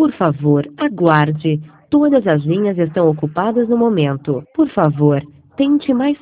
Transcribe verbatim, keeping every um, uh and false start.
Por favor, aguarde. Todas as linhas estão ocupadas no momento. Por favor, tente mais